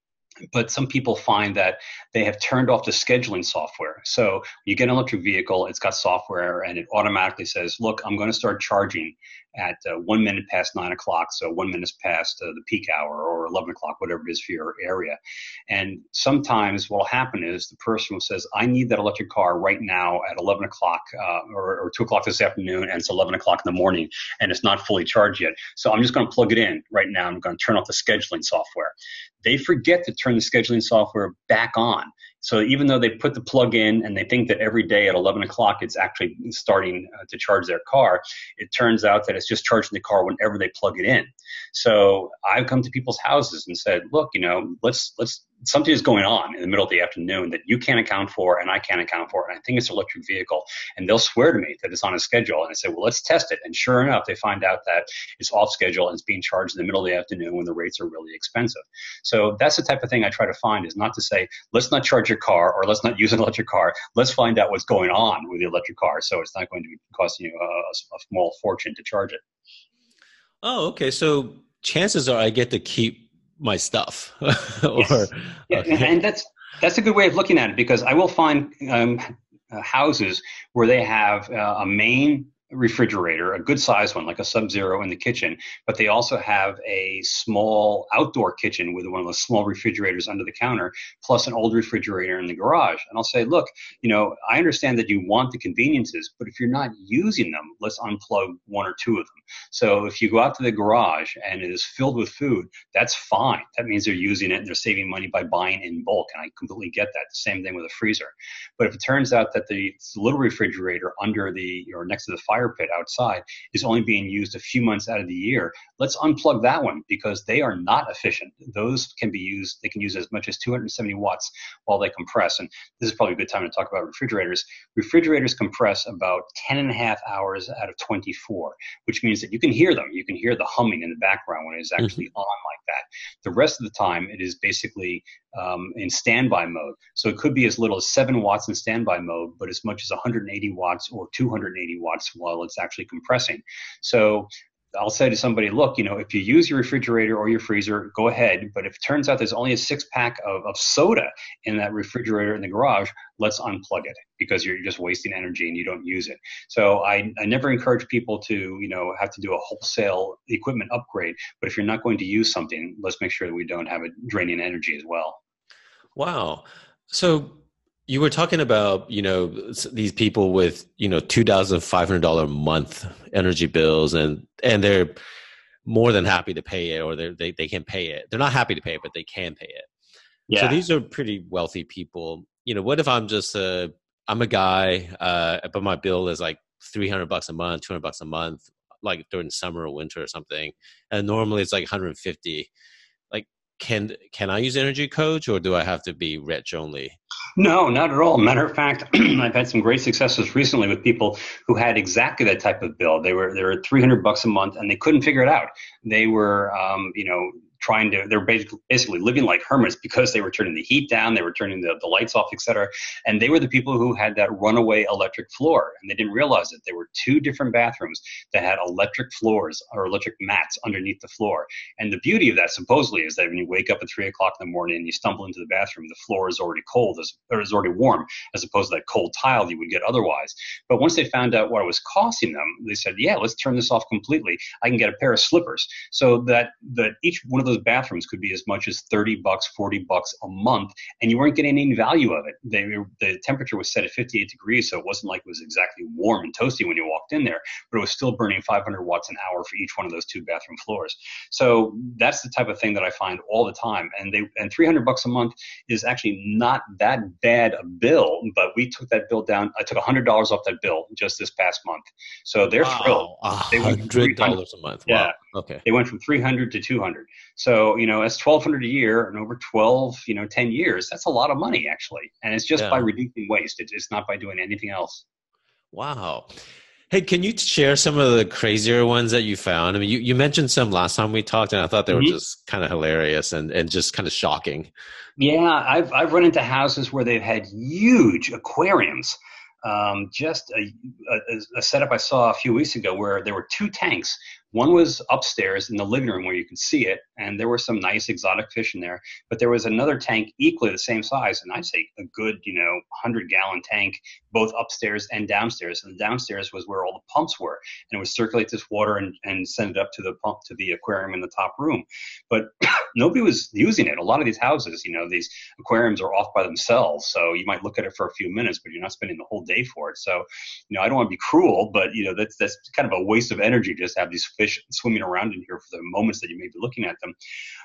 But some people find that they have turned off the scheduling software. So you get an electric vehicle, it's got software, and it automatically says, look, I'm going to start charging at uh, one minute past nine o'clock, so one minute past uh, the peak hour, or eleven o'clock, whatever it is for your area. And sometimes what will happen is the person says, I need that electric car right now at eleven o'clock uh, or, or two o'clock this afternoon, and it's eleven o'clock in the morning, and it's not fully charged yet. So I'm just going to plug it in right now. I'm going to turn off the scheduling software. They forget to turn the scheduling software back on. So even though they put the plug in and they think that every day at eleven o'clock it's actually starting uh, to charge their car, it turns out that it's just charging the car whenever they plug it in. So I've come to people's houses and said, look, you know, let's let's something is going on in the middle of the afternoon that you can't account for and I can't account for. And I think it's an electric vehicle. And they'll swear to me that it's on a schedule. And I say, well, let's test it. And sure enough, they find out that it's off schedule and it's being charged in the middle of the afternoon when the rates are really expensive. So that's the type of thing I try to find, is not to say, let's not charge your car or let's not use an electric car. Let's find out what's going on with the electric car. So it's not going to be costing you a, a small fortune to charge it. Oh, okay. So chances are I get to keep my stuff. or, yes. Yeah, okay. And that's that's a good way of looking at it, because I will find um, uh, houses where they have uh, a main refrigerator, a good sized one, like a Sub-Zero in the kitchen, but they also have a small outdoor kitchen with one of those small refrigerators under the counter, plus an old refrigerator in the garage. And I'll say, look, you know, I understand that you want the conveniences, but if you're not using them, let's unplug one or two of them. So if you go out to the garage and it is filled with food, that's fine. That means they're using it and they're saving money by buying in bulk. And I completely get that. The same thing with a freezer. But if it turns out that the little refrigerator under the, or next to the fire pit outside is only being used a few months out of the year, let's unplug that one, because they are not efficient. Those can be used, they can use as much as two hundred seventy watts while they compress. And this is probably a good time to talk about refrigerators. Refrigerators compress about ten and a half hours out of twenty-four, which means that you can hear them. You can hear the humming in the background when it is actually mm-hmm. on like that. The rest of the time, it is basically um, in standby mode. So it could be as little as seven watts in standby mode, but as much as one hundred eighty watts or two hundred eighty watts while it's actually compressing. So I'll say to somebody, look, you know, if you use your refrigerator or your freezer, go ahead. But if it turns out there's only a six pack of, of soda in that refrigerator in the garage, let's unplug it, because you're just wasting energy and you don't use it. So I, I never encourage people to, you know, have to do a wholesale equipment upgrade. But if you're not going to use something, let's make sure that we don't have it draining energy as well. Wow. So you were talking about, you know, these people with, you know, two thousand five hundred dollars a month energy bills, and, and they're more than happy to pay it, or they they can pay it. They're not happy to pay it, but they can pay it. Yeah. So these are pretty wealthy people. You know, what if I'm just a, I'm a guy, uh, but my bill is like three hundred bucks a month, two hundred bucks a month, like during summer or winter or something. And normally it's like one hundred fifty. Like, can, can I use Energy Coach, or do I have to be rich only? No, not at all. Matter of fact, I've had some great successes recently with people who had exactly that type of bill. They were they were three hundred bucks a month and they couldn't figure it out. They were, um, you know, trying to, they're basically, basically living like hermits, because they were turning the heat down, they were turning the, the lights off, et cetera. And they were the people who had that runaway electric floor. And they didn't realize that there were two different bathrooms that had electric floors or electric mats underneath the floor. And the beauty of that supposedly is that when you wake up at three o'clock in the morning and you stumble into the bathroom, the floor is already cold, as, or is already warm, as opposed to that cold tile you would get otherwise. But once they found out what it was costing them, they said, yeah, let's turn this off completely. I can get a pair of slippers. So that, that each one of those bathrooms could be as much as thirty bucks, forty bucks a month, and you weren't getting any value of it. They, the temperature was set at fifty-eight degrees, so it wasn't like it was exactly warm and toasty when you walked in there, but it was still burning five hundred watts an hour for each one of those two bathroom floors. So that's the type of thing that I find all the time. And they and three hundred bucks a month is actually not that bad a bill, but we took that bill down. I took one hundred dollars off that bill just this past month. So they're wow, thrilled. They one hundred dollars a month. Wow. Yeah. Okay. They went from three hundred to two hundred. So, you know, that's twelve hundred a year, and over twelve, you know, ten years, that's a lot of money actually. And it's just yeah. by reducing waste. It's not by doing anything else. Wow. Hey, can you share some of the crazier ones that you found? I mean, you, you mentioned some last time we talked, and I thought they were mm-hmm. just kind of hilarious and, and just kind of shocking. Yeah, I've I've run into houses where they've had huge aquariums. Um, just a, a, a setup I saw a few weeks ago where there were two tanks. One was upstairs in the living room where you could see it, and there were some nice exotic fish in there. But there was another tank equally the same size, and I'd say a good, you know, one hundred gallon tank, both upstairs and downstairs. And the downstairs was where all the pumps were, and it would circulate this water and, and send it up to the pump to the aquarium in the top room. But nobody was using it. A lot of these houses, you know, these aquariums are off by themselves, so you might look at it for a few minutes, but you're not spending the whole day for it. So, you know, I don't want to be cruel, but you know, that's that's kind of a waste of energy just to have these fish swimming around in here for the moments that you may be looking at them.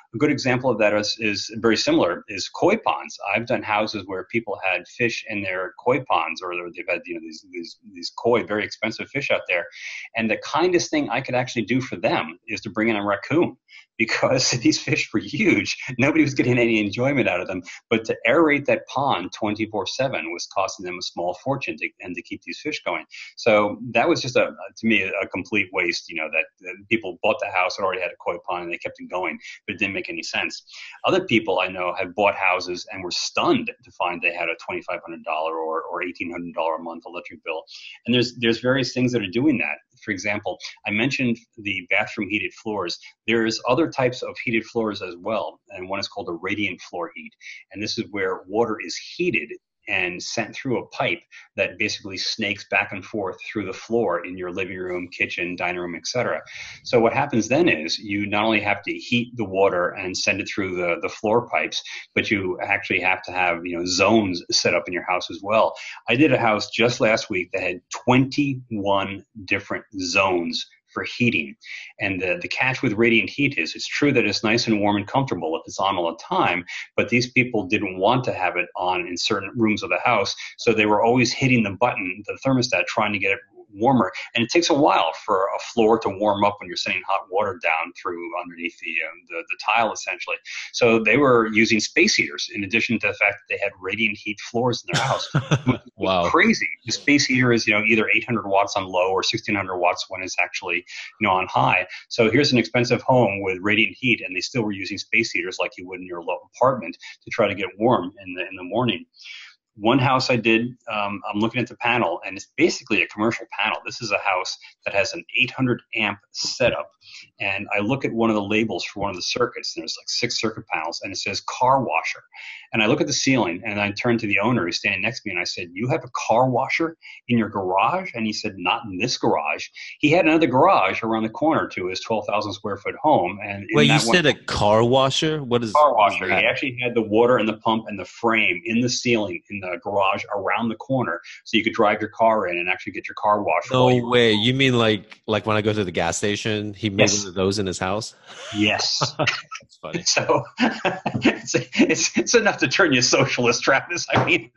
a good example of that is, is very similar is koi ponds. I've done houses where people had fish in their koi ponds, or they've had, you know, these, these, these koi, very expensive fish out there. And the kindest thing I could actually do for them is to bring in a raccoon, because these fish were huge. Nobody was getting any enjoyment out of them. But to aerate that pond twenty-four seven was costing them a small fortune to, and to keep these fish going. So that was just, a, to me, a complete waste, you know, that, that people bought the house and already had a koi pond and they kept it going, but it didn't make any sense. Other people I know had bought houses and were stunned to find they had a twenty-five hundred dollars or, or eighteen hundred dollars a month electric bill. And there's, there's various things that are doing that. For example, I mentioned the bathroom heated floors. There's other types of heated floors as well, and one is called a radiant floor heat. And this is where water is heated and sent through a pipe that basically snakes back and forth through the floor in your living room, kitchen, dining room, et cetera. So what happens then is you not only have to heat the water and send it through the, the floor pipes, but you actually have to have, you know, zones set up in your house as well. I did a house just last week that had twenty-one different zones for heating. And the, the catch with radiant heat is it's true that it's nice and warm and comfortable if it's on all the time, but these people didn't want to have it on in certain rooms of the house. So they were always hitting the button, the thermostat, trying to get it warmer. And it takes a while for a floor to warm up when you're sending hot water down through underneath the, um, the the tile, essentially. So they were using space heaters in addition to the fact that they had radiant heat floors in their house. Wow. Crazy. The space heater is, you know, either eight hundred watts on low or sixteen hundred watts when it's actually, you know, on high. So here's an expensive home with radiant heat, and they still were using space heaters like you would in your low apartment to try to get warm in the in the morning. One house I did, um, I'm looking at the panel, and it's basically a commercial panel. This is a house that has an eight hundred amp setup. And I look at one of the labels for one of the circuits, and there's like six circuit panels, and it says car washer. And I look at the ceiling, and I turn to the owner who's standing next to me, and I said, "You have a car washer in your garage?" And he said, "Not in this garage." He had another garage around the corner to his twelve thousand square foot home. And Wait, you said a car washer? What is car washer? What is he actually had the water and the pump and the frame in the ceiling in the garage around the corner, so you could drive your car in and actually get your car washed. No way. You mean like like when I go to the gas station, he made Yes. one of those in his house? Yes. That's funny. So it's, it's it's enough to turn you socialist, Travis. I mean,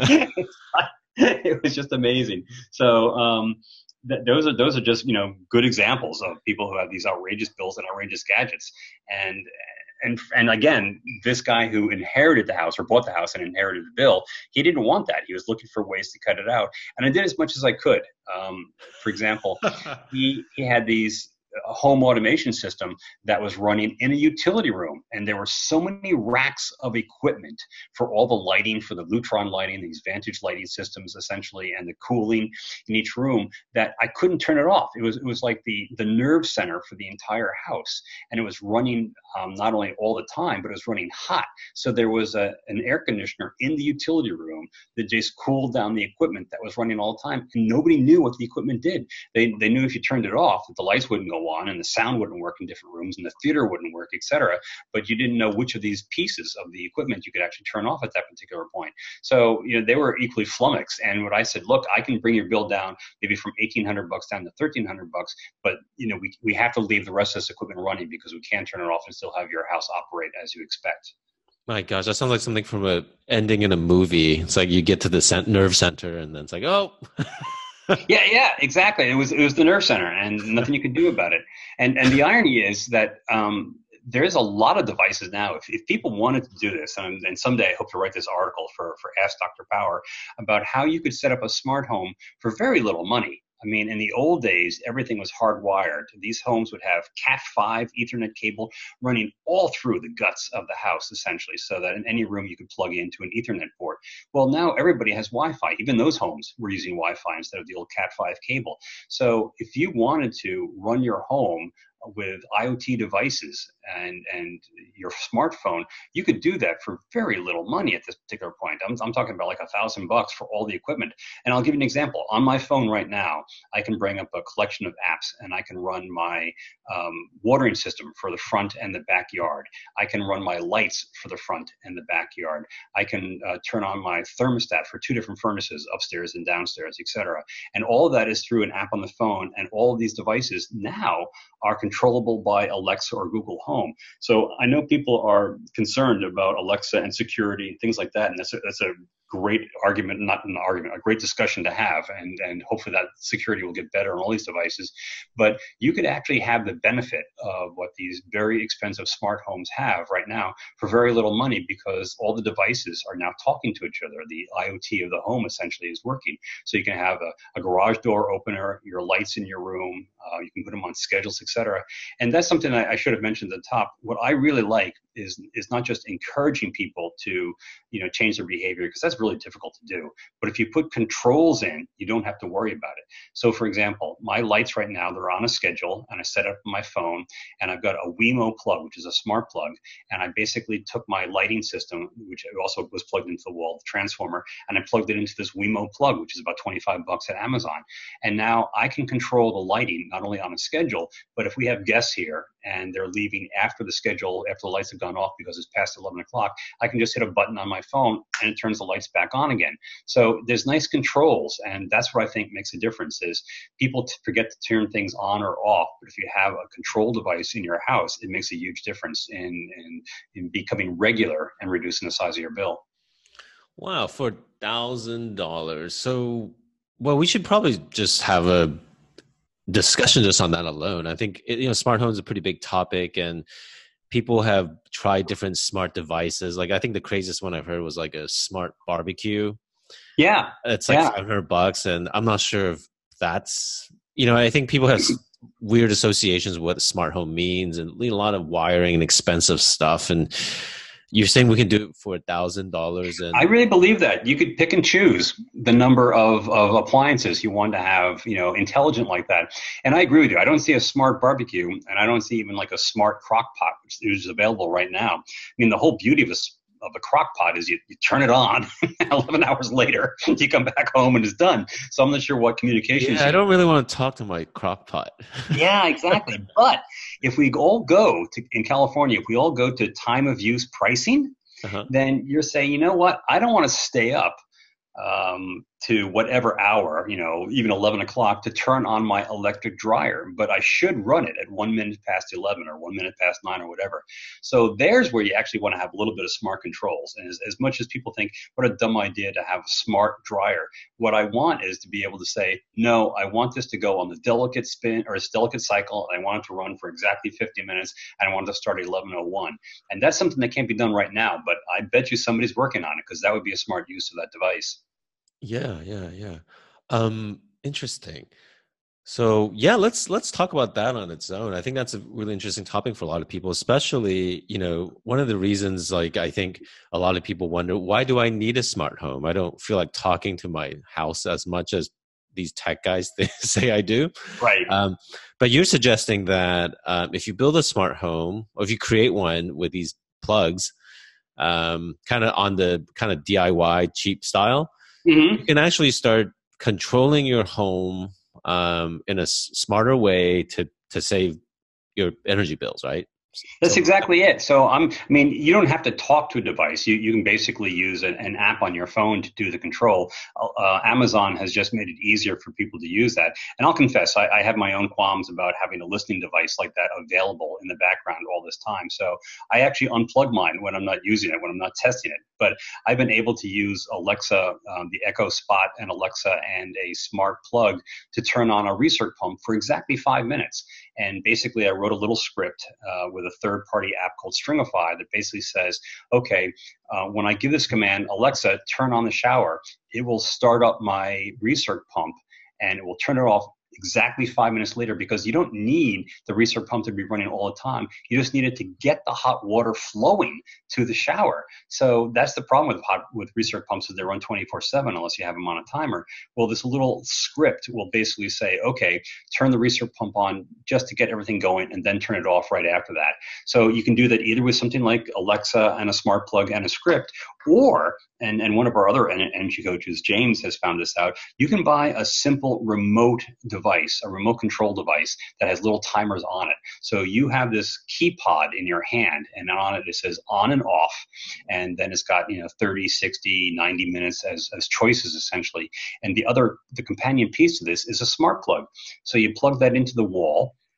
it was just amazing. So um, th- those are those are just, you know, good examples of people who have these outrageous bills and outrageous gadgets. And and and again, this guy who inherited the house or bought the house and inherited the bill, he didn't want that. He was looking for ways to cut it out. And I did as much as I could. Um, for example, he he had these a home automation system that was running in a utility room. And there were so many racks of equipment for all the lighting, for the Lutron lighting, these Vantage lighting systems, essentially, and the cooling in each room, that I couldn't turn it off. It was it was like the, the nerve center for the entire house. And it was running um, not only all the time, but it was running hot. So there was a, an air conditioner in the utility room that just cooled down the equipment that was running all the time. And nobody knew what the equipment did. They, they knew if you turned it off, that the lights wouldn't go on and the sound wouldn't work in different rooms and the theater wouldn't work, et cetera. But you didn't know which of these pieces of the equipment you could actually turn off at that particular point. So, you know, they were equally flummoxed. And what I said, look, I can bring your bill down maybe from eighteen hundred bucks down to thirteen hundred bucks, but, you know, we, we have to leave the rest of this equipment running because we can't turn it off and still have your house operate as you expect. My gosh, that sounds like something from a ending in a movie. It's like you get to the cent- nerve center and then it's like, oh. Yeah, yeah, exactly. It was it was the nerve center, and nothing you could do about it. And and the irony is that um, there's a lot of devices now. If, if people wanted to do this, and, and someday I hope to write this article for for Ask Doctor Power about how you could set up a smart home for very little money. I mean, in the old days, everything was hardwired. These homes would have cat five Ethernet cable running all through the guts of the house, essentially, so that in any room you could plug into an Ethernet port. Well, now everybody has Wi-Fi. Even those homes were using Wi-Fi instead of the old cat five cable. So if you wanted to run your home with IoT devices and and your smartphone, you could do that for very little money at this particular point. I'm, I'm talking about like a thousand bucks for all the equipment. And I'll give you an example. On my phone right now, I can bring up a collection of apps and I can run my um, watering system for the front and the backyard. I can run my lights for the front and the backyard. I can uh, turn on my thermostat for two different furnaces, upstairs and downstairs, et cetera. And all of that is through an app on the phone. And all of these devices now are controlled controllable by Alexa or Google Home. So I know people are concerned about Alexa and security and things like that, and that's a, that's a great argument, not an argument, a great discussion to have, and, and hopefully that security will get better on all these devices. But you could actually have the benefit of what these very expensive smart homes have right now for very little money, because all the devices are now talking to each other. The IoT of the home essentially is working. So you can have a, a garage door opener, your lights in your room, uh, you can put them on schedules, et cetera. And that's something I, I should have mentioned at the top. What I really like is is not just encouraging people to, you know, change their behavior, because that's really difficult to do. But if you put controls in, you don't have to worry about it. So for example, my lights right now, they're on a schedule, and I set up my phone, and I've got a Wemo plug, which is a smart plug. And I basically took my lighting system, which also was plugged into the wall, the transformer, and I plugged it into this Wemo plug, which is about twenty-five bucks at Amazon. And now I can control the lighting, not only on a schedule, but if we have guests here and they're leaving after the schedule, after the lights have gone off because it's past eleven o'clock, I can just hit a button on my phone and it turns the lights back on again. So there's nice controls, and that's what I think makes a difference. Is people forget to turn things on or off, but if you have a control device in your house, it makes a huge difference in in, in becoming regular and reducing the size of your bill. Wow, for a thousand dollars. So, well, we should probably just have a discussion just on that alone. I think, you know, smart home is a pretty big topic, and people have tried different smart devices. Like, I think the craziest one I've heard was like a smart barbecue. Yeah. It's like yeah. five hundred bucks. And I'm not sure if that's, you know, I think people have weird associations with what a smart home means, and a lot of wiring and expensive stuff. And you're saying we can do it for a thousand dollars? And I really believe that you could pick and choose the number of, of appliances you want to have, you know, intelligent like that. And I agree with you. I don't see a smart barbecue, and I don't see even like a smart crock pot, which is available right now. I mean, the whole beauty of a of the crock pot is you, you turn it on, eleven hours later, you come back home and it's done. So I'm not sure what communications. Yeah, I don't really want to talk to my crock pot. Yeah, exactly. But if we all go to, in California, if we all go to time of use pricing, uh-huh. then you're saying, you know what, I don't want to stay up um, to whatever hour, you know, even eleven o'clock to turn on my electric dryer, but I should run it at one minute past eleven or one minute past nine or whatever. So there's where you actually want to have a little bit of smart controls. And as, as much as people think, what a dumb idea to have a smart dryer, what I want is to be able to say, no, I want this to go on the delicate spin or its delicate cycle. And I want it to run for exactly fifty minutes. And I want it to start at eleven oh one. And that's something that can't be done right now, but I bet you somebody's working on it, because that would be a smart use of that device. Yeah, yeah, yeah. Um, interesting. So yeah, let's let's talk about that on its own. I think that's a really interesting topic for a lot of people, especially, you know, one of the reasons, like, I think a lot of people wonder, why do I need a smart home? I don't feel like talking to my house as much as these tech guys say I do. Right. Um, but you're suggesting that um, if you build a smart home, or if you create one with these plugs, um, kind of on the kind of D I Y cheap style, mm-hmm. you can actually start controlling your home um, in a s- smarter way to to save your energy bills, right? That's exactly it. So I'm, I mean, you don't have to talk to a device. You you can basically use an, an app on your phone to do the control. Uh, Amazon has just made it easier for people to use that. And I'll confess, I, I have my own qualms about having a listening device like that available in the background all this time. So I actually unplug mine when I'm not using it, when I'm not testing it. But I've been able to use Alexa, um, the Echo Spot and Alexa, and a smart plug to turn on a recirc pump for exactly five minutes. And basically, I wrote a little script uh, with a third-party app called Stringify that basically says, okay, uh, when I give this command, Alexa, turn on the shower, it will start up my recirc pump, and it will turn it off exactly five minutes later, because you don't need the recirc pump to be running all the time. You just need it to get the hot water flowing to the shower. So that's the problem with hot with recirc pumps, is they run twenty-four seven unless you have them on a timer. Well, this little script will basically say, okay, turn the recirc pump on just to get everything going, and then turn it off right after that. So you can do that either with something like Alexa and a smart plug and a script, or And, and one of our other energy coaches, James, has found this out. You can buy a simple remote device, a remote control device that has little timers on it. So you have this key pod in your hand, and on it it says on and off. And then it's got, you know, thirty, sixty, ninety minutes as, as choices, essentially. And the other, the companion piece to this is a smart plug. So you plug that into the wall.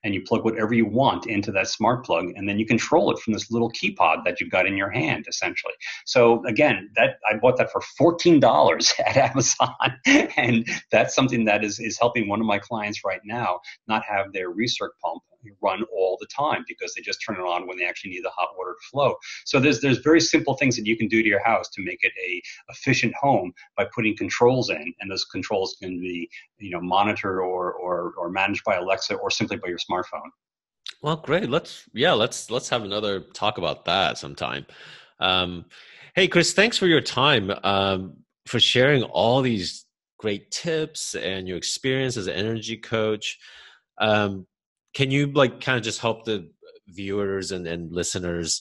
and you plug whatever you want into that smart plug, and then you control it from this little key pod that you've got in your hand, essentially. So again, that I bought that for fourteen dollars at Amazon, and that's something that is, is helping one of my clients right now not have their recirc pump run all the time because they just turn it on when they actually need the hot water to flow. So there's there's very simple things that you can do to your house to make it a efficient home by putting controls in, and those controls can be, you know, monitored or or or managed by Alexa or simply by your smartphone. Well, great. Let's yeah, let's let's have another talk about that sometime. Um, hey, Chris, thanks for your time, um, for sharing all these great tips and your experience as an energy coach. Um, Can you like kind of just help the viewers and, and listeners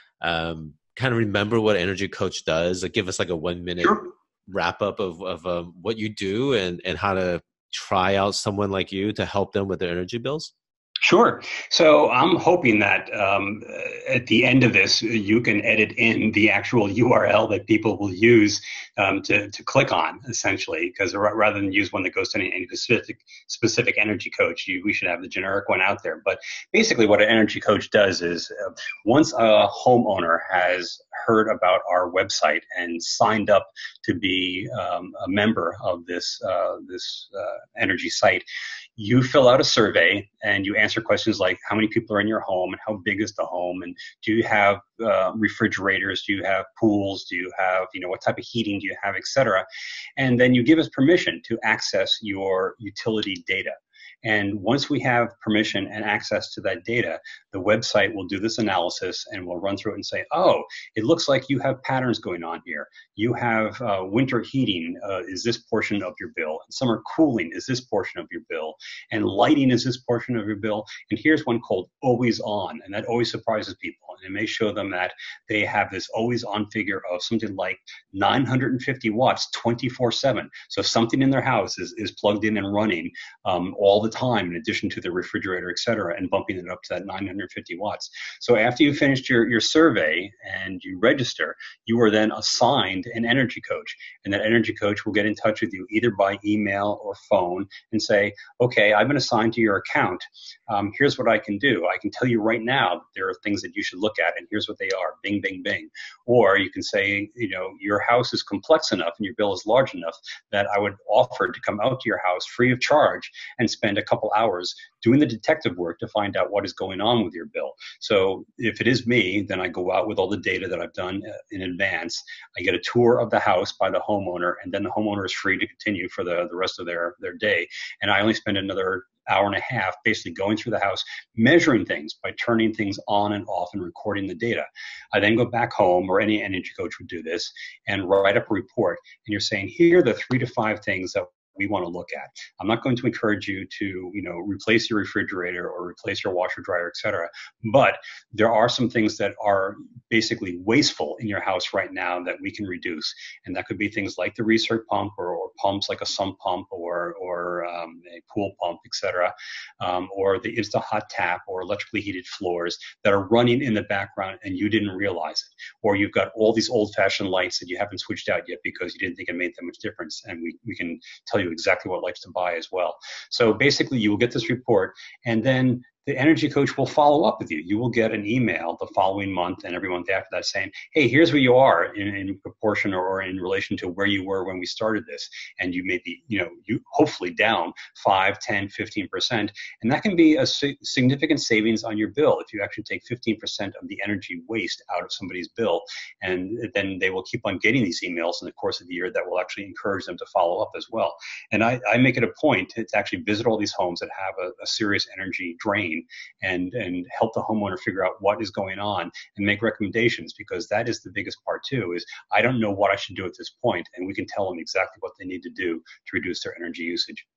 um, kind of remember what Energy Coach does? Like give us like a one minute Sure. wrap up of, of um, what you do and, and how to try out someone like you to help them with their energy bills? Sure. So I'm hoping that um, at the end of this, you can edit in the actual U R L that people will use um, to, to click on, essentially, because rather than use one that goes to any, any specific specific energy coach, you, we should have the generic one out there. But basically what an energy coach does is uh, once a homeowner has heard about our website and signed up to be um, a member of this, uh, this uh, energy site, you fill out a survey and you answer questions like how many people are in your home and how big is the home, and do you have uh, refrigerators, do you have pools, do you have, you know, what type of heating do you have, et cetera. And then you give us permission to access your utility data. And once we have permission and access to that data, the website will do this analysis and we'll run through it and say, oh, it looks like you have patterns going on here. You have uh, winter heating uh, is this portion of your bill. And summer cooling is this portion of your bill. And lighting is this portion of your bill. And here's one called always on. And that always surprises people. And it may show them that they have this always on figure of something like nine hundred fifty watts twenty-four seven. So something in their house is, is plugged in and running um, all the time in addition to the refrigerator, et cetera, and bumping it up to that nine hundred fifty watts. So after you finished your, your survey and you register, you are then assigned an energy coach. And that energy coach will get in touch with you either by email or phone and say, okay, I've been assigned to your account. Um, here's what I can do. I can tell you right now that there are things that you should look at, and here's what they are. Bing, bing, bing. Or you can say, you know, your house is complex enough and your bill is large enough that I would offer to come out to your house free of charge and spend a couple hours doing the detective work to find out what is going on with your bill. So if it is me, then I go out with all the data that I've done in advance. I get a tour of the house by the homeowner, and then the homeowner is free to continue for the, the rest of their, their day. And I only spend another hour and a half basically going through the house, measuring things by turning things on and off and recording the data. I then go back home, or any energy coach would do this, and write up a report. And you're saying, here are the three to five things that we want to look at. I'm not going to encourage you to, you know, replace your refrigerator or replace your washer dryer, et cetera. But there are some things that are basically wasteful in your house right now that we can reduce. And that could be things like the recirc pump, or, or pumps like a sump pump, or, or um, a pool pump, et cetera. Um, or the Insta Hot Tap, or electrically heated floors that are running in the background and you didn't realize it. Or you've got all these old fashioned lights that you haven't switched out yet because you didn't think it made that much difference. And we, we can tell you exactly what lights to buy as well. So basically you will get this report, and then the energy coach will follow up with you. You will get an email the following month and every month after that saying, hey, here's where you are in, in proportion or, or in relation to where you were when we started this. And you may be, you know, you hopefully down five, ten, fifteen percent. And that can be a si- significant savings on your bill if you actually take fifteen percent of the energy waste out of somebody's bill. And then they will keep on getting these emails in the course of the year that will actually encourage them to follow up as well. And I, I make it a point to, to actually visit all these homes that have a, a serious energy drain, and and help the homeowner figure out what is going on and make recommendations, because that is the biggest part too, is I don't know what I should do at this point, and we can tell them exactly what they need to do to reduce their energy usage.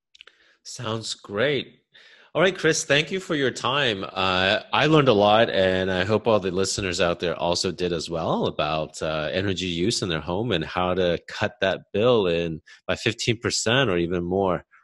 Sounds great. All right, Chris, thank you for your time. Uh, I learned a lot, and I hope all the listeners out there also did as well, about uh, energy use in their home and how to cut that bill in by fifteen percent or even more.